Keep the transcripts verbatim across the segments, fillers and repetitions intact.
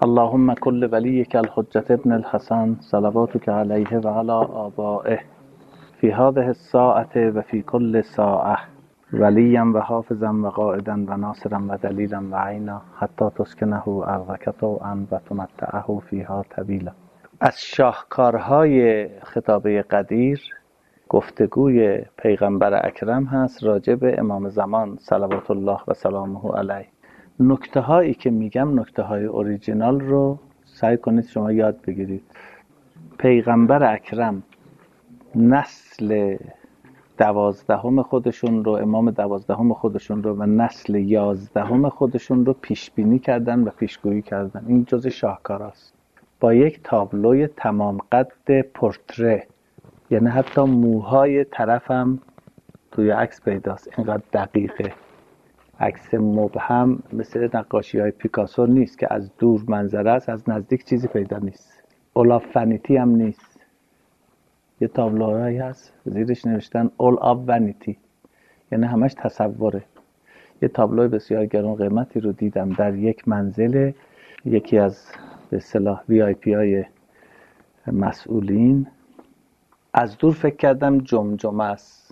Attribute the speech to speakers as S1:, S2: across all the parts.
S1: اللهم كل وليك الحجة ابن الحسن صلواتك عليه وعلى آبائه في هذه الساعة وفي كل ساعة وليا وحافظا وقائدا وناصرا ودليلا وعينا حتى تسکنه ارضک طوعا و تمتعه فیها طویلا. از شاهکارهای خطابه قدیر گفتگوی پیغمبر اکرم هست راجع به امام زمان صلوات الله و سلامه علیه. نکته هایی که میگم نکته های اوریجینال رو سعی کنید شما یاد بگیرید. پیغمبر اکرم نسل دوازدهم خودشون رو، امام دوازدهم خودشون رو و نسل یازدهم خودشون رو پیش بینی کردن و پیشگویی کردن. این جزء شاهکاراست. با یک تابلوی تمام قد پورتره، یعنی حتی موهای طرفم توی عکس پیداست، اینقدر دقیقه. عکس مبهم مثل نقاشی های پیکاسو نیست که از دور منظره است، از نزدیک چیزی پیدا نیست. اولاف ونیتی هم نیست. یه تابلوهایی هست زیرش نوشتن all of vanity، یعنی همش تصوره. یه تابلوی بسیار گران قیمتی رو دیدم در یک منزل یکی از به اصطلاح وی آی پی های مسئولین. از دور فکر کردم جمجمه است.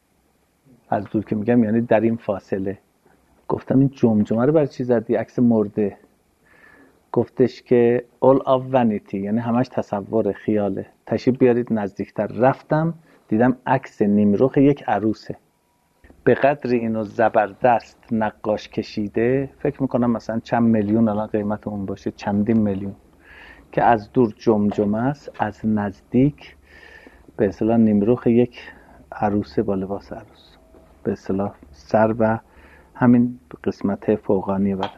S1: از دور که میگم یعنی در این فاصله. گفتم این جمجمه رو برای چی زدی؟ عکس مرده. گفتش که all of vanity، یعنی همش تصور خیاله، تشریف بیارید نزدیکتر. رفتم دیدم عکس نیمرخ یک عروسه. به قدر اینو زبردست نقاش کشیده، فکر میکنم مثلا چند میلیون الان قیمت اون باشه، چندین میلیون، که از دور جمجمه است، از نزدیک به اصطلاح نیمرخ یک عروسه با لباس عروس، به اصطلاح سر و همین قسمت فوقانی بدن.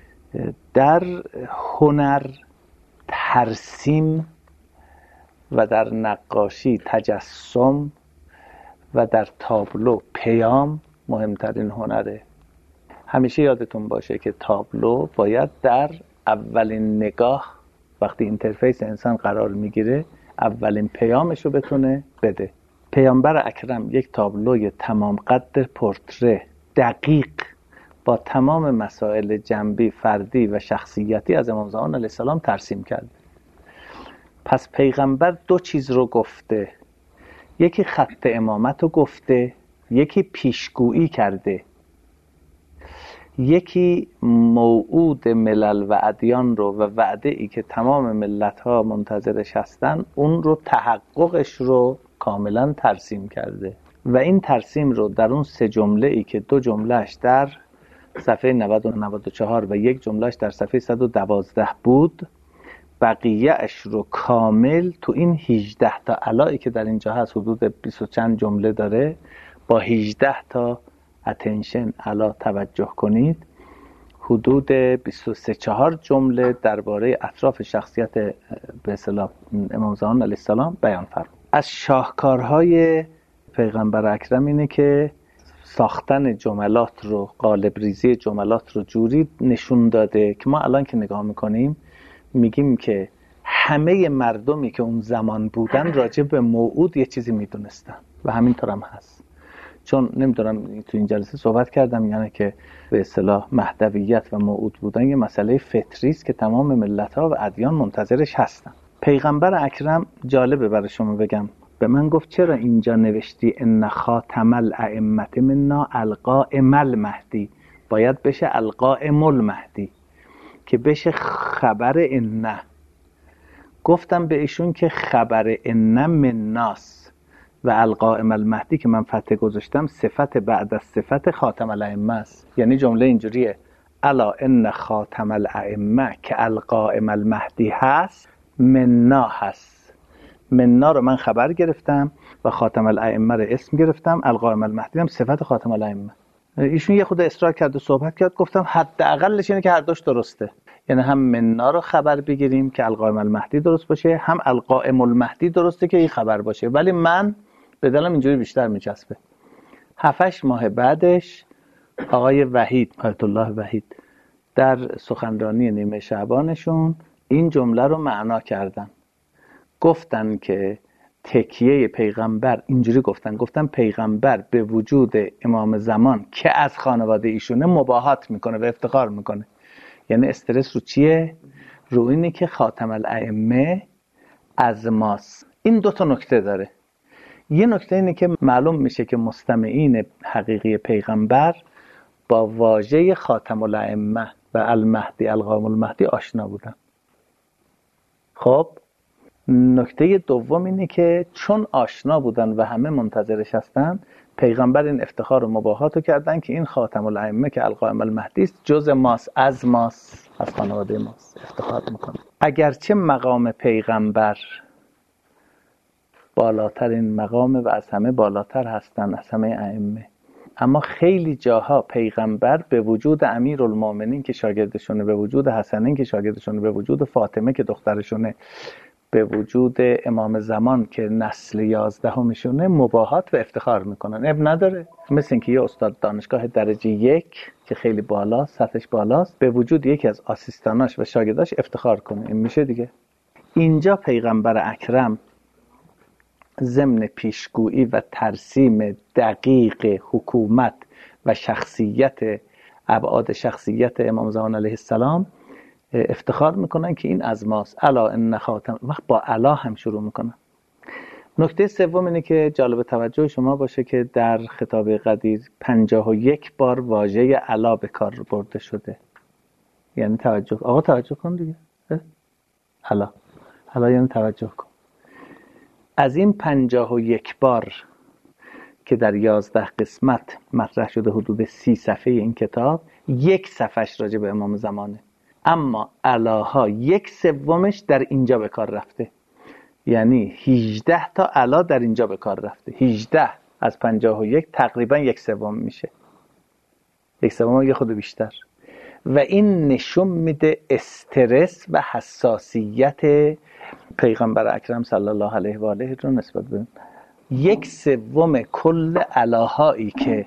S1: در هنر ترسیم و در نقاشی تجسم و در تابلو پیام مهمترین هنره. همیشه یادتون باشه که تابلو باید در اولین نگاه وقتی اینترفیس انسان قرار میگیره اولین پیامش رو بتونه بده. پیامبر اکرم یک تابلوی تمام قد پورتره دقیق با تمام مسائل جنبی، فردی و شخصیتی از امام زمان علیه السلام ترسیم کرده. پس پیغمبر دو چیز رو گفته، یکی خط امامت رو گفته، یکی پیشگویی کرده، یکی موعود ملل و ادیان رو و وعده ای که تمام ملت ها منتظرش هستن اون رو تحققش رو کاملا ترسیم کرده. و این ترسیم رو در اون سه جمله ای که دو جملهش در صفحه نود و نود و چهار و یک جملهش در صفحه صد و دوازده بود، بقیه اش رو کامل تو این هجده تا علایی که در اینجا هست، حدود بیست و چند جمله داره، با هجده تا اتنشن علا توجه کنید، حدود بیست و سه چهار جمله درباره اطراف شخصیت به اصطلاح امام زمان علیه السلام بیان فرمود. از شاهکارهای پیغمبر اکرم اینه که ساختن جملات رو، قالب ریزی جملات رو جوری نشون داده که ما الان که نگاه میکنیم میگیم که همه مردمی که اون زمان بودن راجع به موعود یه چیزی میدونستن و همینطور هم هست. چون نمیدونم تو این جلسه صحبت کردم یعنی که به اصطلاح مهدویت و موعود بودن یه مسئله فطری است که تمام ملت‌ها و ادیان منتظرش هستن. پیغمبر اکرم جالبه برای شما بگم، به من گفت چرا اینجا نوشتی ان خاتم الائمه منا القائم المهدی، باید بشه القائم المهدی که بشه خبر ان. گفتم به ایشون که خبر ان من ناس و القائم المهدی که من فتح گذاشتم صفت بعد از صفت خاتم الائمه است. یعنی جمله اینجوریه الا ان خاتم الائمه که القائم المهدی هست مننا هست. مننا رو من خبر گرفتم و خاتم الائمه رو اسم گرفتم، القائم المهدی هم صفت خاتم الائمه. ایشون یه خود اصرار کرد و صحبت کرد، گفتم حداقلش اینه که هر دوش درسته، یعنی هم مننا رو خبر بگیریم که القائم المهدی درست باشه، هم القائم المهدی درسته که این خبر باشه. ولی من به دلم اینجوری بیشتر میچسبه. هفتش ماه بعدش آقای وحید، آیت الله وحید، در سخنرانی نیمه شعبانشون این جمله رو معنا کردن. گفتن که تکیه پیغمبر، اینجوری گفتن گفتن پیغمبر به وجود امام زمان که از خانواده ایشونه مباهات میکنه و افتخار میکنه. یعنی استرس رو چیه؟ رو اینه که خاتم الائمه از ماست. این دو تا نکته داره. یه نکته اینه که معلوم میشه که مستمعین حقیقی پیغمبر با واژه خاتم الائمه و المهدی القائم المهدی آشنا بودن. خب نکته دوم اینه که چون آشنا بودن و همه منتظرش هستن، پیغمبر این افتخار و مباهات رو کردن که این خاتم الائمه که القائم المهدی است جز ماست، از ماست، از خانواده ماست، افتخار میکنه. اگرچه مقام پیغمبر بالاترین مقام و از همه بالاتر هستن از همه ائمه، اما خیلی جاها پیغمبر به وجود امیرالمومنین که شاگردشونه، به وجود حسنین که شاگردشونه، به وجود فاطمه که دخترشونه، به وجود امام زمان که نسل یازدهمشونه مباهات و افتخار میکنن. اب نداره. مثل اینکه یه استاد دانشگاه درجه یک که خیلی بالا، سطحش بالاست، به وجود یکی از آسیستاناش و شاگرداش افتخار کنه. این میشه دیگه. اینجا پیغمبر اکرم ضمن پیشگویی و ترسیم دقیق حکومت و شخصیت، ابعاد شخصیت امام زمان علیه السلام افتخار میکنن که این از ماست. الا ان خاتم، وقت با الا هم شروع میکنن. نکته سوم اینه که جالب توجه شما باشه که در خطاب قدیر پنجاه و یک بار واژه الا به کار برده شده. یعنی توجه، آقا توجه کن دیگه. الا الا یعنی توجه کن. از این پنجاه و یک بار که در یازده قسمت مطرح شده، حدود سی صفحه این کتاب، یک صفحش راجع به امام زمانه، اما الاها یک سومش در اینجا به کار رفته. یعنی هجده تا الا در اینجا به کار رفته. هجده از پنجاه و یک تقریبا یک سوم میشه، یک سوم یه خود بیشتر. و این نشون میده استرس و حساسیت پیغمبر اکرم صلی الله علیه و آله رو نسبت به یک سوم کل الاهایی که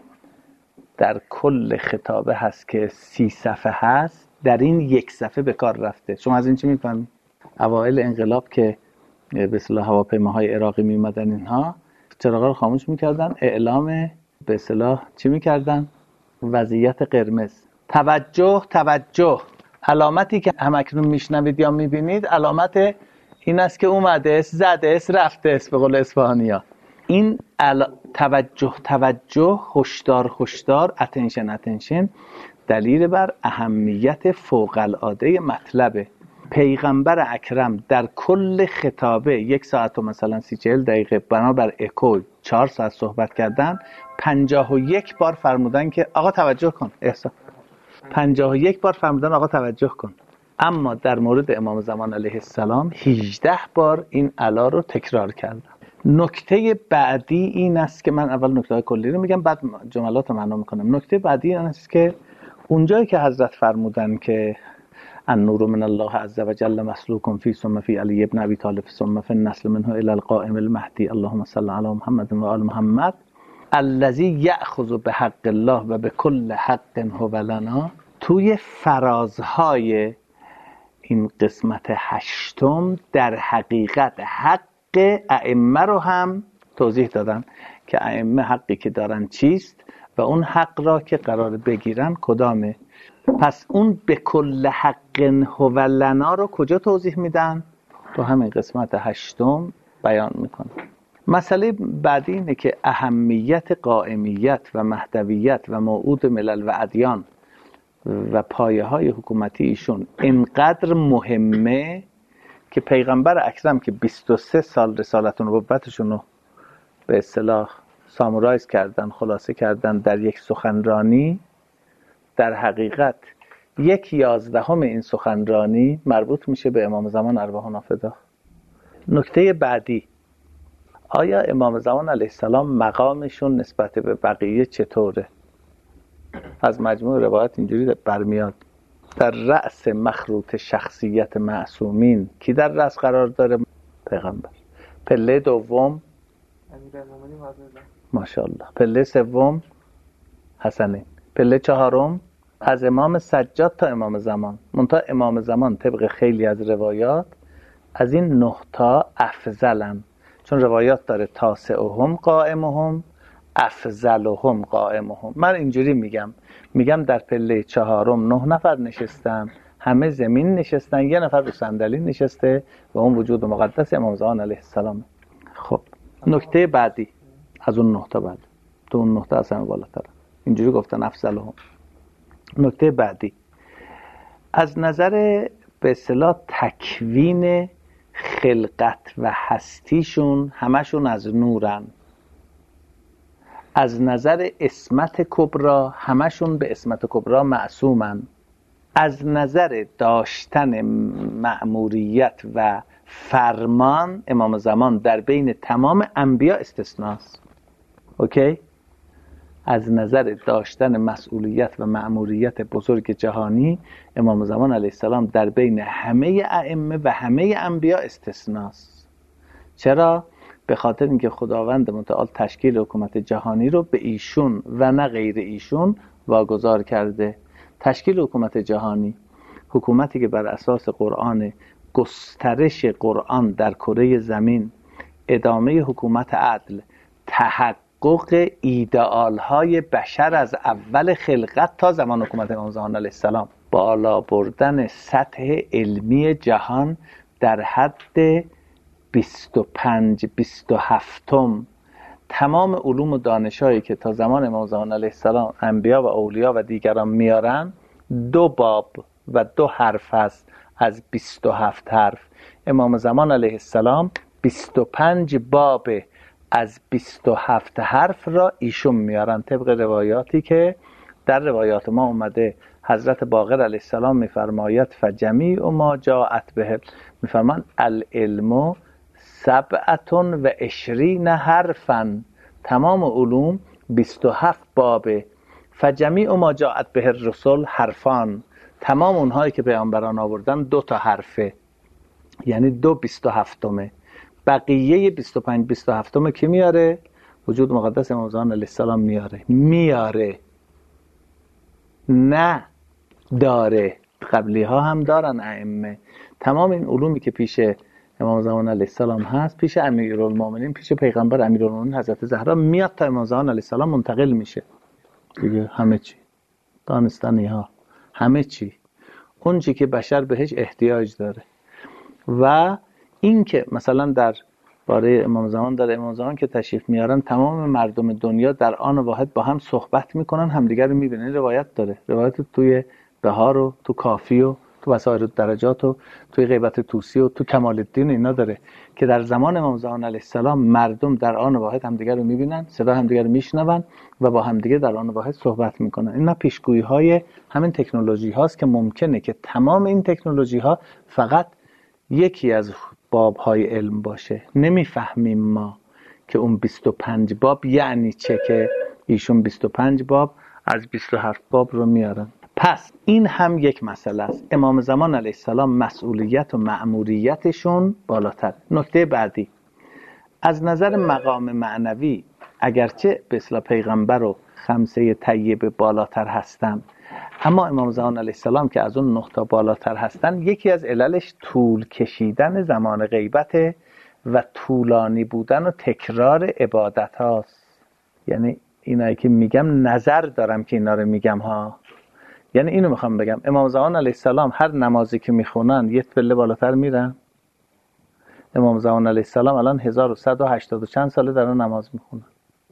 S1: در کل خطابه هست که سی صفحه هست، در این یک صفحه به کار رفته. شما از این چی میفهمید؟ اوایل انقلاب که به اصطلاح هواپیماهای عراقی میومدن، اینها چراغا رو خاموش میکردن، اعلام به اصطلاح چی میکردن؟ وضعیت قرمز. توجه توجه. علامتی که همکنون میشنوید یا میبینید علامت این است که اومده است، زده است، رفته است، به قول اصفهانی‌ها. این علا... توجه توجه، هشدار هشدار، اتنشن اتنشن، دلیل بر اهمیت فوق العاده مطلبه. پیغمبر اکرم در کل خطابه یک ساعت و مثلا سی چهل دقیقه بنابر اکو چهار ساعت صحبت کردن، پنجاه و یک بار فرمودن که آقا توجه کن. احسان پنجاه و یک بار فرمودن آقا توجه کن. اما در مورد امام زمان علیه السلام هجده بار این الا رو تکرار کردن. نکته بعدی این است که من اول نکته کلی رو میگم، بعد جملات رو معنا میکنم. نکته بعدی این است که اونجایی که حضرت فرمودن که النور من الله عز وجل مسلوک فی ثم فی علی ابن ابی طالب ثم فی النسل منه الی القائم المهدی اللهم صل علی محمد و آل محمد الذی یأخذ بحق الله و بكل حق هو لنا، توی فرازهای این قسمت هشتم در حقیقت حق ائمه رو هم توضیح دادن که ائمه حقی که دارن چیست و اون حق را که قرار بگیرن کدامه. پس اون به کل حق هو لنا رو کجا توضیح میدن؟ تو همین قسمت هشتم بیان میکنن. مسئله بعدی اینه که اهمیت قائمیت و مهدویت و موعود ملل و ادیان و پایه های حکومتی ایشون اینقدر مهمه که پیغمبر اکرم که بیست و سه سال رسالت و نبوتشون رو به اصطلاح سامورایز کردن، خلاصه کردن در یک سخنرانی، در حقیقت یک یازدهم این سخنرانی مربوط میشه به امام زمان ارواحنا فدا. نکته بعدی، آیا امام زمان علیه السلام مقامشون نسبت به بقیه چطوره؟ از مجموع روایت اینجوری برمیاد: در رأس مخروط شخصیت معصومین کی در رأس قرار داره؟ پیغمبر. پله دوم ماشاءالله، پله سوم حسنین، پله چهارم از امام سجاد تا امام زمان. منتها امام زمان طبق خیلی از روایات از این نه تا افضلن، چون روایات داره تاسعهم قائمهم، افضلهم قائمهم. من اینجوری میگم میگم در پله چهارم نه نفر نشستن، همه زمین نشستن، یه نفر رو صندلی نشسته و اون وجود مقدس امام زمان علیه السلام. خب نکته بعدی از اون نقطه بعد تو اون نقطه اصلا بالاتر اینجوری گفتن افضلهم. نکته بعدی از نظر به اصطلاح تکوین خلقت و هستیشون همشون از نورن. از نظر اسمت کبرا همشون به اسمت کبرا معصومن. از نظر داشتن مأموریت و فرمان امام زمان در بین تمام انبیا استثناست. اوکی؟ از نظر داشتن مسئولیت و مأموریت بزرگ جهانی امام زمان علیه السلام در بین همه ائمه و همه انبیا استثناست. چرا؟ به خاطر اینکه خداوند متعال تشکیل حکومت جهانی رو به ایشون و نه غیر ایشون واگذار کرده. تشکیل حکومت جهانی، حکومتی که بر اساس قرآن، گسترش قرآن در کره زمین، ادامه حکومت عدل، تحقق ایدئال های بشر از اول خلقت تا زمان حکومت امام زمان علیه السلام، بالا بردن سطح علمی جهان در حد بیست و پنج بیست و هفتم تمام علوم و دانشایی که تا زمان امام زمان علیه السلام انبیا و اولیا و دیگران میارن دو باب و دو حرف هست از بیست و هفت حرف. امام زمان علیه السلام بیست و پنج باب از بیست و هفت حرف را ایشون میارن طبق روایاتی که در روایات ما اومده. حضرت باقر علیه السلام میفرماید فجمیع ما جاءت به، میفرمان العلم سبعتون و عشرین حرفن، تمام علوم بیست و هفت بابه. فجمیع ما جاءت به الرسل حرفان، تمام اونهایی که پیامبران آوردن دو تا حرفه، یعنی دو بیست و هفتمه. بقیه بیست و پنج بیست و هفتمه کی میاره؟ وجود مقدس امام زمان علیه السلام میاره. میاره نه داره. قبلی ها هم دارن ائمه. تمام این علومی که پیش امام زمان علیه السلام هست پیش امیرالمومنین، پیش پیغمبر امیرالمومنین حضرت زهرا میاد تا امام زمان علیه السلام منتقل میشه دیگه. همه چی دانستنی ها، همه چی اون چی که بشر بهش احتیاج داره. و این که مثلا در باره امام زمان، در امام زمان که تشریف میارن تمام مردم دنیا در آن واحد با هم صحبت میکنن، همدیگر رو میبینن. روایت داره، روایت توی بهار و تو کافی و تو وسائل درجات و توی غیبت توسی و تو کمال الدین اینا داره که در زمان امام زمان علیه السلام مردم در آن واحد همدیگر رو میبینن، صدا همدیگر رو میشنون و با همدیگر در آن واحد صحبت میکنن. اینا پیشگویی های همین تکنولوژی هاست که ممکنه که تمام این تکنولوژی ها فقط یکی از باب های علم باشه. نمیفهمیم ما که اون بیست و پنج باب یعنی چه که ایشون بیست و پنج باب از بیست و هفت باب رو میارن. پس این هم یک مسئله است. امام زمان علیه السلام مسئولیت و مأموریتشون بالاتر. نکته بعدی از نظر مقام معنوی اگرچه به اصطلاح پیغمبر و خمسه طیبه بالاتر هستن، اما امام زمان علیه السلام که از اون نقطه بالاتر هستن یکی از عللش طول کشیدن زمان غیبت و طولانی بودن و تکرار عبادت هاست. یعنی اینایی که میگم نظر دارم که اینا رو میگم ها، یعنی اینو میخوام بگم امام زمان علیه السلام هر نمازی که میخونن یه پله بالاتر میرن. امام زمان علیه السلام الان هزار و صد و هشتاد و چند ساله دارن نماز میخونن،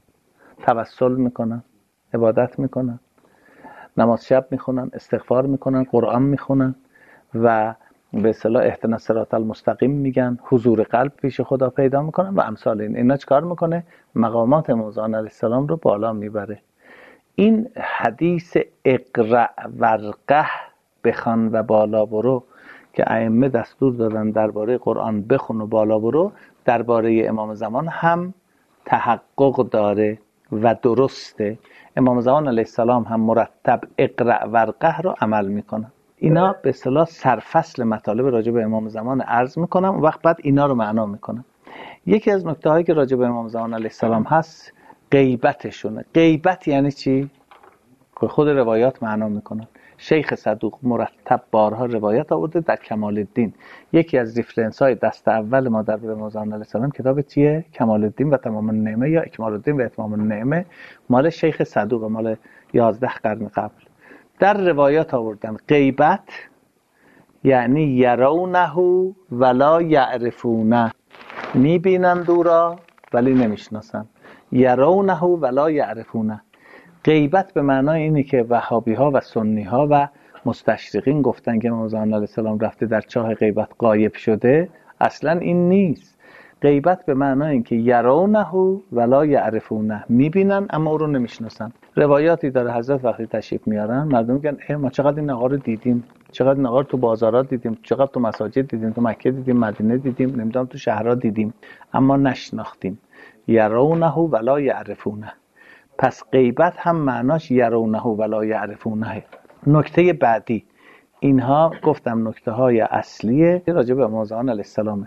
S1: توسل میکنن، عبادت میکنن، نماز شب میخونن، استغفار میکنن، قرآن میخونن و به اصطلاح اهدنا الصراط المستقیم میگن، حضور قلب پیش خدا پیدا میکنن و امثال این. اینا چیکار میکنه؟ مقامات امام زمان علیه السلام رو بالا میبره. این حدیث اقرأ ورقه بخوان و بالا برو که ائمه دستور دادن درباره قرآن بخون و بالا برو، درباره امام زمان هم تحقق داره و درسته. امام زمان علیه السلام هم مرتب اقرأ ورقه رو عمل میکنن. اینا به اصطلاح سرفصل مطالب راجع به امام زمان عرض میکنم و وقت بعد اینا رو معنا میکنم. یکی از نکته هایی که راجع به امام زمان علیه السلام هست غیبتشونه. غیبت یعنی چی؟ خود روایات معنا میکنن. شیخ صدوق مرتب بارها روایت آورده در کمال الدین. یکی از ریفرنس های دست اول ما در امام زمان علیه السلام کتاب چیه؟ کمال الدین و تمام النعمه یا اکمال الدین و اتمام النعمه، مال شیخ صدوق، مال یازده قرن قبل. در روایات آوردن غیبت یعنی یرونه ولا یعرفونه، میبینند او را ولی نمیشناسند. یرونه ولا یعرفونه. غیبت به معنای اینه که وهابی ها و سنی ها و مستشرقین گفتن که امام زمان علیه السلام رفته در چاه غیبت غایب شده. اصلا این نیست. غیبت به معنای این که یرونه ولا یعرفونه، میبینن اما او رو نمیشناسن. روایاتی داره حضرت وقتی تشریف میارن مردم میگن اه ما چقدر این آقا رو دیدیم، چقدر این آقا رو تو بازارات دیدیم، چقدر تو مساجد دیدیم، تو مکه دیدیم، مدینه دیدیم، نمیدونم تو شهرها دیدیم، اما نشناختیم. یرونه ولا یعرفونه. پس غیبت هم معناش یرونه ولا یعرفونه. نکته بعدی، اینها گفتم نکته های اصلیه راجع به امام زمان علیه السلام.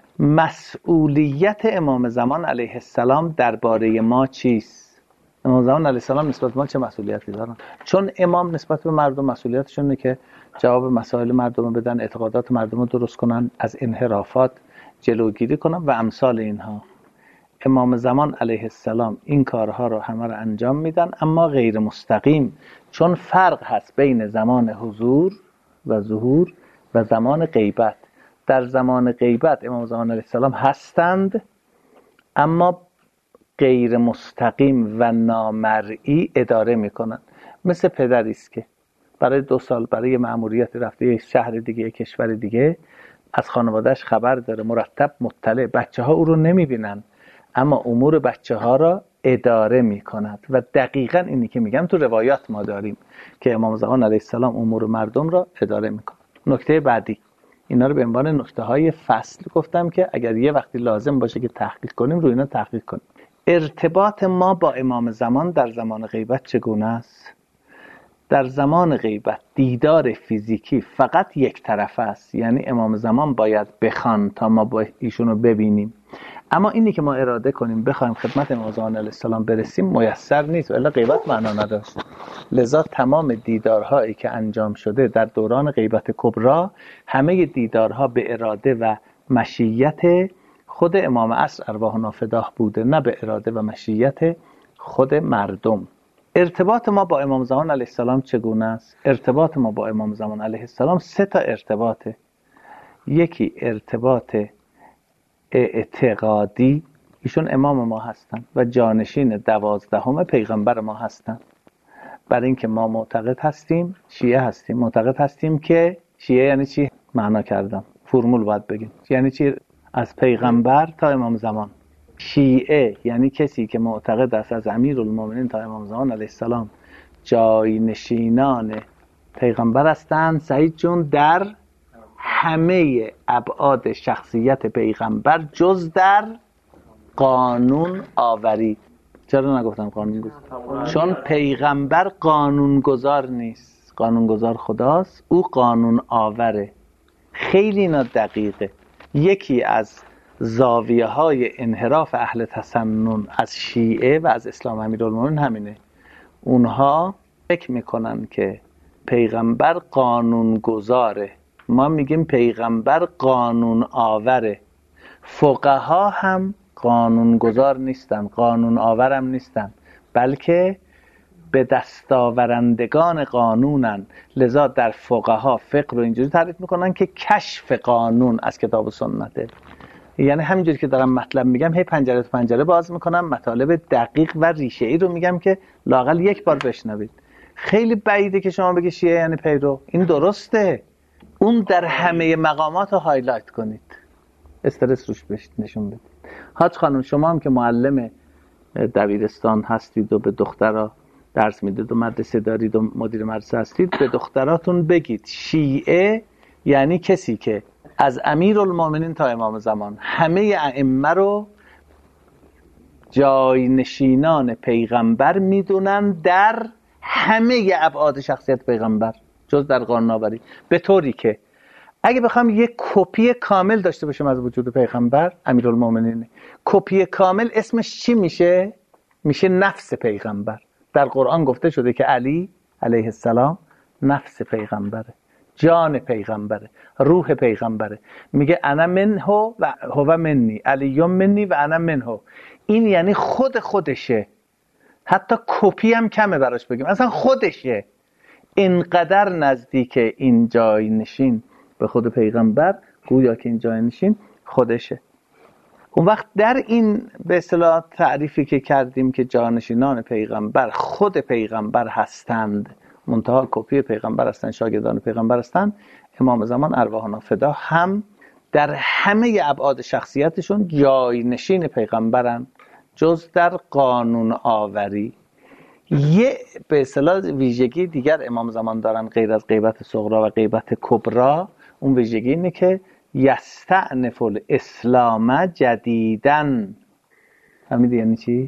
S1: مسئولیت امام زمان علیه السلام درباره ما چیست؟ امام زمان علیه السلام نسبت به ما چه مسئولیتی دارن؟ چون امام نسبت به مردم مسئولیتشون اینه که جواب مسائل مردم رو بدن، اعتقادات مردم رو درست کنن، از انحرافات جلوگیری کنن و امثال اینها. امام زمان علیه السلام این کارها رو همه رو انجام میدن، اما غیر مستقیم، چون فرق هست بین زمان حضور و ظهور و زمان غیبت. در زمان غیبت امام زمان علیه السلام هستند، اما غیر مستقیم و نامرئی اداره میکنن. مثل پدری است که برای دو سال برای مأموریت رفته یک شهر دیگه، یک کشور دیگه، از خانوادهش خبر داره، مرتب مطلع، بچه ها او رو نمیبینن اما امور بچه ها را اداره می کند. و دقیقاً اینی که میگم تو روایات ما داریم که امام زمان علیه السلام امور مردم را اداره می کند. نکته بعدی، اینا رو به عنوان نکته های فصل گفتم که اگر یه وقتی لازم باشه که تحقیق کنیم روی اینا تحقیق کنیم. ارتباط ما با امام زمان در زمان غیبت چگونه است؟ در زمان غیبت دیدار فیزیکی فقط یک طرفه است، یعنی امام زمان باید بخوان تا ما با ایشونو ببینیم. اما اینی که ما اراده کنیم بخوایم خدمت امام زمان علیه السلام برسیم میسر نیست، الا غیبت معنا نداشت. لذا تمام دیدارهایی که انجام شده در دوران غیبت کبرا، همه دیدارها به اراده و مشیت خود امام عصر ارواح نافداه بوده، نه به اراده و مشیت خود مردم. ارتباط ما با امام زمان علیه السلام چگونه است؟ ارتباط ما با امام زمان علیه السلام سه تا ارتباطه. یکی ارتباط اعتقادی، ایشون امام ما هستند و جانشین دوازدهم پیغمبر ما هستند. برای اینکه ما معتقد هستیم، شیعه هستیم، معتقد هستیم که شیعه یعنی چی؟ معنا کردم، فرمول باید بگیم. یعنی چی؟ از پیغمبر تا امام زمان. شیعه یعنی کسی که معتقد است از امیرالمومنین تا امام زمان علیه السلام جای نشینان پیغمبر هستند. سعید جون در همه ابعاد شخصیت پیغمبر جز در قانون آوری. چرا نگفتم قانون گذار؟ چون پیغمبر قانون گذار نیست، قانون گذار خداست، او قانون آوره. خیلی اینا دقیقه. یکی از زاویه های انحراف اهل تسنن از شیعه و از اسلام امیرالمومنین همینه. اونها فکر میکنن که پیغمبر قانون گذاره، ما میگیم پیغمبر قانون آوره. فقها هم قانون گذار نیستن، قانون آورم نیستن، بلکه به دستاورندگان قانونن. لذا در فقها فقه رو اینجوری تعریف میکنن که کشف قانون از کتاب و سنته. یعنی همینجوری که دارم مطلب میگم هی پنجره تو پنجره باز میکنم، مطالب دقیق و ریشه ای رو میگم که لااقل یک بار بشنوید. خیلی بعیده که شما بگی شیعه یعنی پیرو. این درسته، اون در همه مقامات رو هایلایت کنید، استرس روش نشون بدید. حاج خانم شما هم که معلم دبیرستان هستید و به دخترها درس میدید و مدرسه دارید و مدیر مدرسه هستید، به دختراتون بگید شیعه یعنی کسی که از امیرالمومنین تا امام زمان همه ائمه رو جای نشینان پیغمبر میدونن در همه ابعاد شخصیت پیغمبر جز در قانون آوری. به طوری که اگه بخوام یک کپی کامل داشته باشم از وجود پیغمبر، امیرالمومنین، کپی کامل اسمش چی میشه؟ میشه نفس پیغمبر. در قرآن گفته شده که علی علیه السلام نفس پیغمبره، جان پیغمبره، روح پیغمبره. میگه انا منه و هو منی، علی منی و انا منه. این یعنی خود خودشه، حتی کپی هم کمه براش بگیم، اصلا خودشه. اینقدر نزدیک این جای نشین به خود پیغمبر، گویا که این جانشین خودشه. اون وقت در این به اصطلاح تعریفی که کردیم که جانشینان پیغمبر خود پیغمبر هستند، منتها کپی پیغمبر هستند، شاگردان پیغمبر هستند، امام زمان ارواحنا فدا هم در همه ابعاد شخصیتشون جانشین پیغمبرن، جز در قانون آوری. یه به اصطلاح ویژگی دیگر امام زمان دارن غیر از غیبت صغرا و غیبت کبرا. اون ویژگی اینه که یستأنف الاسلام جدیدن. فهمیدی یعنی چی؟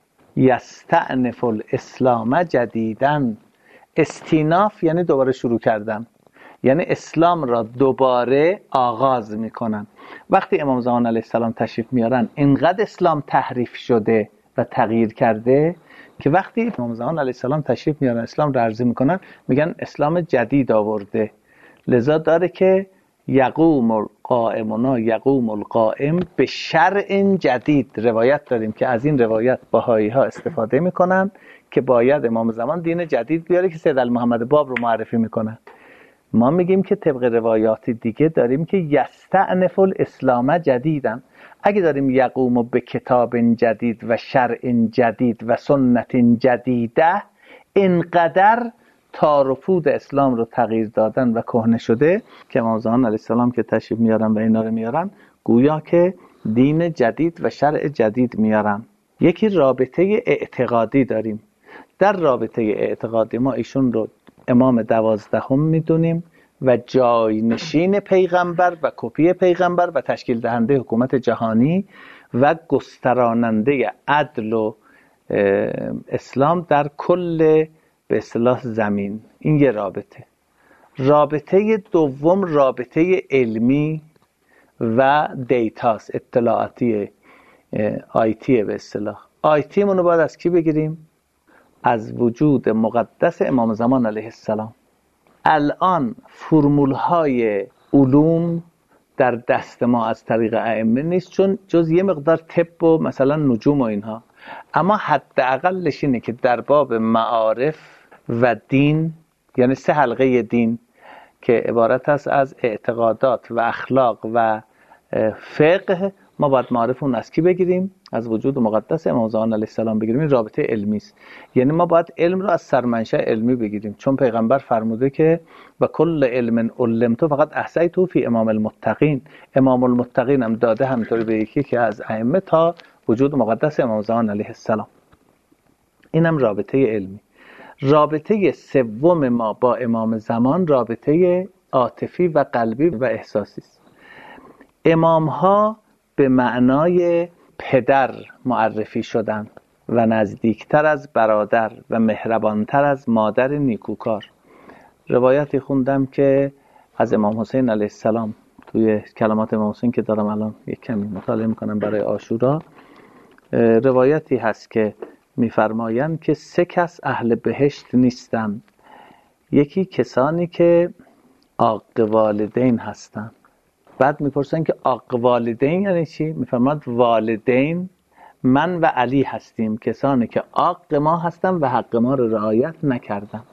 S1: یستأنف الاسلام جدیدن. استیناف یعنی دوباره شروع کردن، یعنی اسلام را دوباره آغاز میکنن. وقتی امام زمان علیه السلام تشریف میارن اینقدر اسلام تحریف شده و تغییر کرده که وقتی امام زمان علیه السلام تشریف میارن اسلام را عرضه میکنن میگن اسلام جدید آورده. لذا داره که یقوم القائمون یقوم القائم به شرع جدید. روایت داریم که از این روایت بهایی ها استفاده میکنن که باید امام زمان دین جدید بیاره که سید محمد باب رو معرفی میکنن. ما میگیم که طبق روایات دیگه داریم که یستأنف الاسلام جدیدن. اگه داریم یقوم به کتاب جدید و شرع جدید و سنت جدیده، اینقدر تار و پود اسلام رو تغییر دادن و کهنه شده که امام زمان علیه السلام که تشریف میارن و اینا رو میارن گویا که دین جدید و شرع جدید میارن. یکی رابطه اعتقادی داریم. در رابطه اعتقادی ما ایشون رو امام دوازدهم میدونیم و جاینشین پیغمبر و کپی پیغمبر و تشکیل دهنده حکومت جهانی و گستراننده عدل و اسلام در کل به اصطلاح زمین. این یه رابطه. رابطه دوم رابطه علمی و دیتاس، اطلاعاتی، آیتی به اصطلاح. آیتی منو باید از کی بگیریم؟ از وجود مقدس امام زمان علیه السلام. الان فرمول های علوم در دست ما از طریق ائمه نیست، چون جز یه مقدار طب و مثلا نجوم و اینها، اما حداقلش اینه که در باب معارف و دین، یعنی سه حلقه دین که عبارت است از اعتقادات و اخلاق و فقه، ما باید معارف اون از کی بگیریم؟ از وجود مقدس امام زمان علیه السلام بگیریم. این رابطه علمی است. یعنی ما باید علم رو از سرمنشأ علمی بگیریم، چون پیغمبر فرموده که و کل علم علمته فقط احصیته فی امام المتقین. امام المتقین هم داده همینطوری به یکی که از ائمه تا وجود مقدس امام زمان علیه السلام. اینم رابطه علمی. رابطه سوم ما با امام زمان رابطه عاطفی و قلبی و احساسی است. امام ها به معنای پدر معرفی شدن و نزدیکتر از برادر و مهربانتر از مادر نیکوکار. روایتی خوندم که از امام حسین علیه السلام توی کلمات امام حسین که دارم الان یک کمی مطالعه میکنم برای عاشورا، روایتی هست که میفرمایند که سه کس اهل بهشت نیستند. یکی کسانی که عاق والدین هستند. بعد میپرسن که عاق والدین یعنی چی؟ میفرماد والدین من و علی هستیم، کسانی که عاق ما هستن و حق ما رو رعایت نکردن.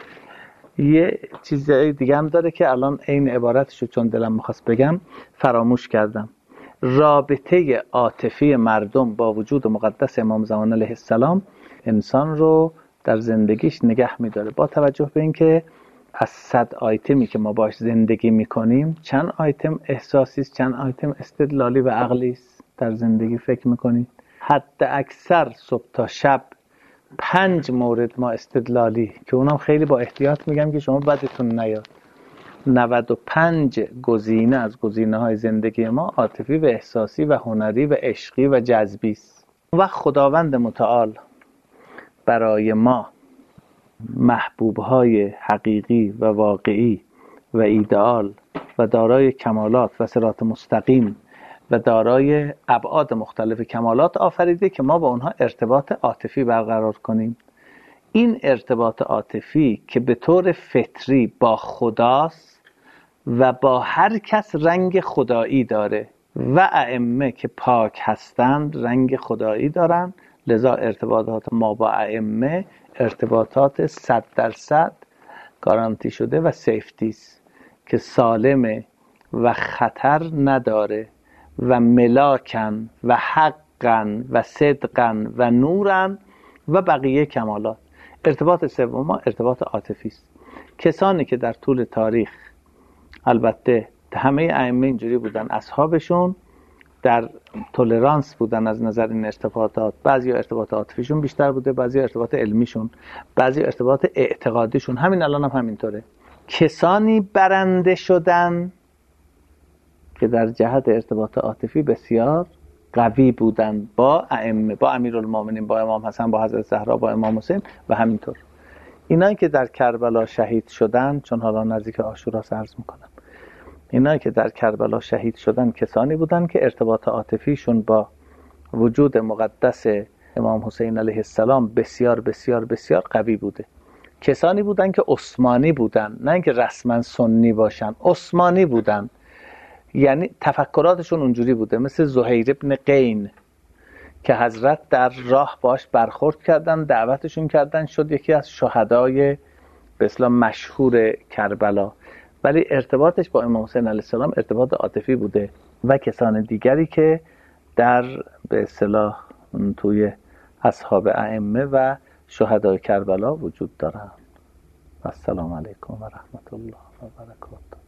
S1: یه چیز دیگه هم داره که الان این عبارتشو چون دلم میخواست بگم فراموش کردم. رابطه عاطفی مردم با وجود مقدس امام زمان علیه السلام انسان رو در زندگیش نگه میداره. با توجه به اینکه از صد آیتمی که ما باش زندگی میکنیم چند آیتم احساسی است، چند آیتم استدلالی و عقلی است در زندگی فکر میکنید؟ حد اکثر صبح تا شب پنج مورد ما استدلالی که اونم خیلی با احتیاط میگم که شما بدتون نیاد. نود و پنج گزینه از گزینه های زندگی ما عاطفی و احساسی و هنری و عشقی و جذبی است. و خداوند متعال برای ما محبوب های حقیقی و واقعی و ایدئال و دارای کمالات و صراط مستقیم و دارای ابعاد مختلف کمالات آفریده که ما با اونها ارتباط عاطفی برقرار کنیم. این ارتباط عاطفی که به طور فطری با خداست و با هر کس رنگ خدایی داره و ائمه که پاک هستند رنگ خدایی دارن، لذا ارتباطات ما با ائمه ارتباطات صد درصد گارانتی شده و سیفتیست که سالمه و خطر نداره و ملاکن و حقن و صدقن و نورن و بقیه کمالات. ارتباط سوم ارتباط عاطفی است. کسانی که در طول تاریخ، البته همه ائمه اینجوری بودن، اصحابشون در تولرانس بودن از نظر این ارتباطات، بعضی ارتباط عاطفیشون بیشتر بوده، بعضی ارتباط علمیشون، بعضی ارتباط اعتقادیشون. همین الان هم همینطوره. کسانی برنده شدن که در جهت ارتباط عاطفی بسیار قوی بودن با ائمه، با امیرالمومنین، با امام حسن، با حضرت زهرا، با امام حسین و همینطور. اینایی که در کربلا شهید شدن، چون حالا نزدیک عاشورا عرض میکنم، اینایی که در کربلا شهید شدن کسانی بودن که ارتباط عاطفیشون با وجود مقدس امام حسین علیه السلام بسیار بسیار بسیار قوی بوده. کسانی بودن که عثمانی بودن، نه اینکه رسما سنی باشن، عثمانی بودن، یعنی تفکراتشون اونجوری بوده. مثل زهیر ابن قین که حضرت در راه باش برخورد کردن، دعوتشون کردن، شد یکی از شهدای به اصطلاح مشهور کربلا، ولی ارتباطش با امام حسین علیه السلام ارتباط عاطفی بوده. و کسان دیگری که در به اصطلاح توی اصحاب ائمه و شهدای کربلا وجود دارند. السلام علیکم و رحمت الله و برکاته.